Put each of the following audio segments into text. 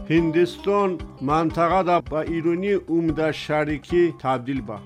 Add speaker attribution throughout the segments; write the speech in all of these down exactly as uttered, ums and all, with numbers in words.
Speaker 1: هندستان منطقه دا با ایرانی عمده شریکی تبدیل با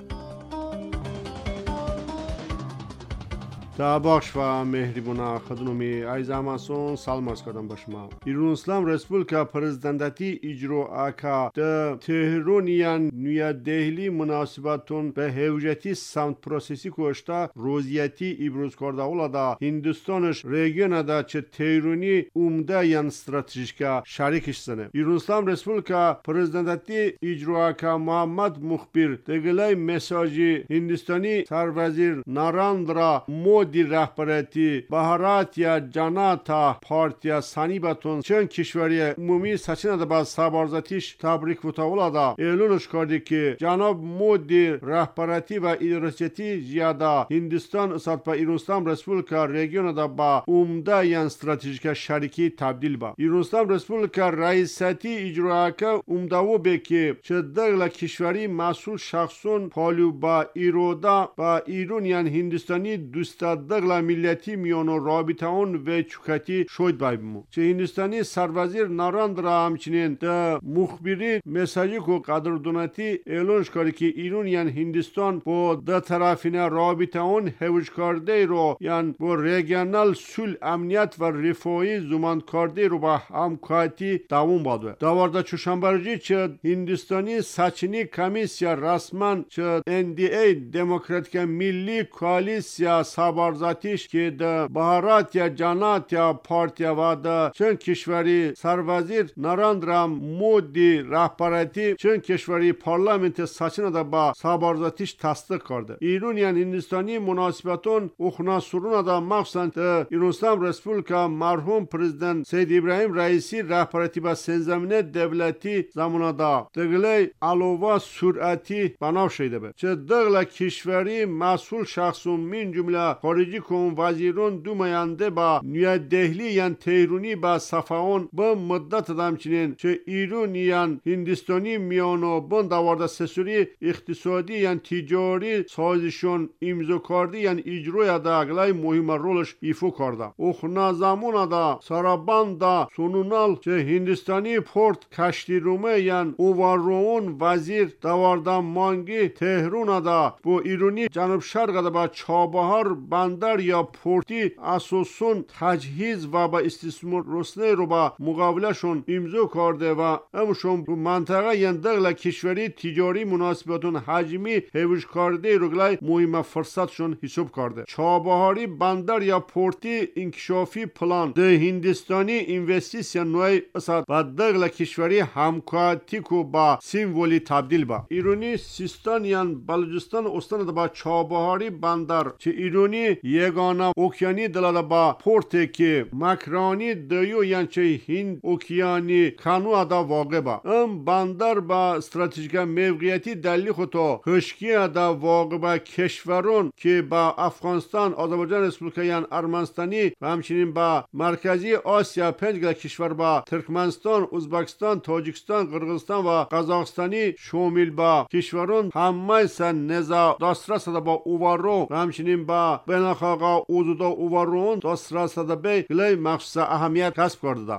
Speaker 1: تا بخش و مهربان خدمت عزیز همسان سلام عرض کردم به شما. ایران اسلام رسپولیکا پرزیدنتی اجرا اکا د تهرانیان نویا دهلی مناسبتون به هوجتی سمت پروسسی کوشتا روزیتی ابراز کرده ولادا هندوستانش رژیون دا چه تهرانی عمده یان استراتژیکا شریکش سنه. ایران اسلام رسپولیکا پرزیدنتی اجرا اکا محمد مخبر دگلای مساجی هندوستانی سروزیر ناراندرا مودی رهبرتی بهارات یا جناتا پارتیا سانی باتون چند کشوری عمومی سچنه دا با سربازاتیش تبریک و تاولادا اعلانش کرده که جناب مودی رهبرتی و ادارسیتی زیاده هندوستان اسات با ایران اسلام رسپولیکا رژیون دا با عمده یان استراتژیک شریکی تبدیل با ایران اسلام رسپولیکا رئیسیتی اجرا که عمده و بکی چه دغلا کشوری مسئول شخصون پالو با ایرودا با ایران یان هندوستانی دوستا دغلا ملیتی میانو رابطه اون و چوکتی شوید بایبمو چه هندوستانی سروزیر ناراندرا همچنین ده مخبری مساجی کو قدردانتی اعلانش کرده که ایران یان هندوستان با ده طرفینه رابطه اون هوج کرده رو یان با ریگنال سول امنیت و رفاهی زمان کرده رو با همکاری دوام باده. دوارده چوشنبرجی چه هندوستانی سچنی کمیسیا رسما چه ان دی ای دموکراتیک ملی کوالیسیا سربازاتیش که ده بهارات یا جنات یا پارتیا و ده چند کشوری سروزیر ناراندرا مودی رهبرتی چند کشوری پارلمنت سچنه ده با سربازاتیش تصدیق کرده. ایران یان هندوستانی مناسبتون اخنا سرون ده مخصوصا ده ایران اسلام رسپولیکا مرحوم پرزیدنت سید ابراهیم رئیسی رهبرتی با سنزمینه دولتی زمانه ده دگله علاوه سرعتی بناو شده به چه دغلا کشوری مسئول شخصون من جمله خارجی کن وزیرون دو ماینده با نویا دهلی یان تهرانی با صفحان با مدت دامچنین چه ایران یان هندوستانی میانو بند دوارده سسوری اقتصادی یان تجاری سازشون امضا کرده یان اجرای دا اگلای مهم رولش ایفا کرده. اخنا زمان دا سرابان دا سونونال چه هندوستانی پورت کشتی رومه یان اوارون وزیر دوارده مانگی تهران دا با ایرانی جنوب شرق دا با چابهار بندر یا پورتی اساسون تجهیز و با استثمار رسنه رو با مقابلشون امضا کرده و امشون منطقه یان دغلا کشوری تجاری مناسبتون حجمی هوش کرده رو گلای مهم فرصتشون حساب کرده. چابهاری بندر یا پورتی انکشافی پلان ده هندوستانی اینوستیسیون نوی اساد و دغلا کشوری همکاری کو با سیمبولی تبدیل با ایرانی سیستان یان بلوچستان استان با چابهاری بندر چه ایرانی یگانه اوکیانی دلاده با پورت که مکرانی دیو یان چه هند اوکیانی کانو دا واقع با ام بندر با استراتژیک موقعیتی دلی خودو خشکی دا واقع با کشورون که با افغانستان آذربایجان رسپولیکا یان ارمنستانی و همچنین با مرکزی آسیا پنج کشور با ترکمنستان ازبکستان تاجیکستان قرقیزستان و قزاقستانی شامل با کشورون همه سن نزا دسترس با اوارو و همچنین با بناخاقا اوزودا اوارون دسترس به گلی مخصوص اهمیت کسب کرده.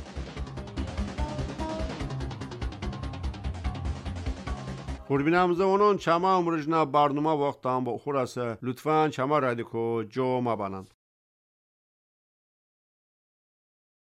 Speaker 1: خوربینم زمانون چما امروزنا برنامه وقت هم با خورسه لطفاً چما رادیکو جو مبانند.